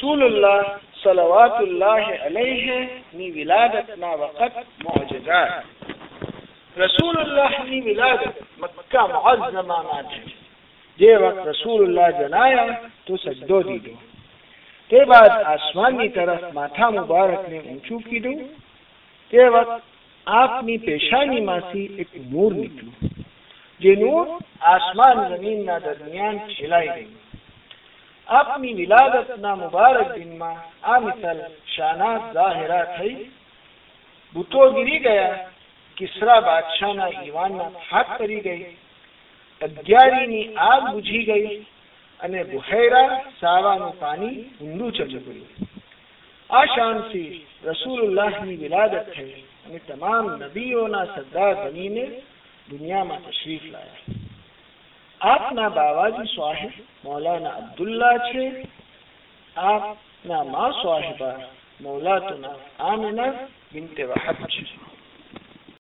رسول اللہ صلوات اللہ علیہ نی ولادتنا وقت معجزات رسول اللہ نی ولادت مکہ معظمہ ماتے جے وقت رسول اللہ جنایا تو سجدو دی دو تے بعد آسمانی طرف ماتھا مبارک نے اونچو کی دو تے وقت آپ نی پیشانی ماسی ایک نور نکلو یہ نور آسمان زمین نا درمیان چھلائی گئی اپنی ولادت نا مبارک دن میں مثل شانات ظاہرہ تھی بتو گری گیا کسرا بادشاہ نا ایوان نا ہاتھ کری گئی اگیاری نی آگ بجھی گئی અને બુહેરા સાવાનું પાણી ઊંડું ચડી ગયું આ શાન થી રસૂલુલ્લાહની વિલાદત થઈ અને તમામ નબીઓના સરદાર બનીને દુનિયામાં તશરીફ લાયા આપના બાવાજી સાહેબ મૌલાના અબ્દુલ્લા છે આપના મા સાહેબા મૌલાતુના આમિના બિનતે વહાબ છે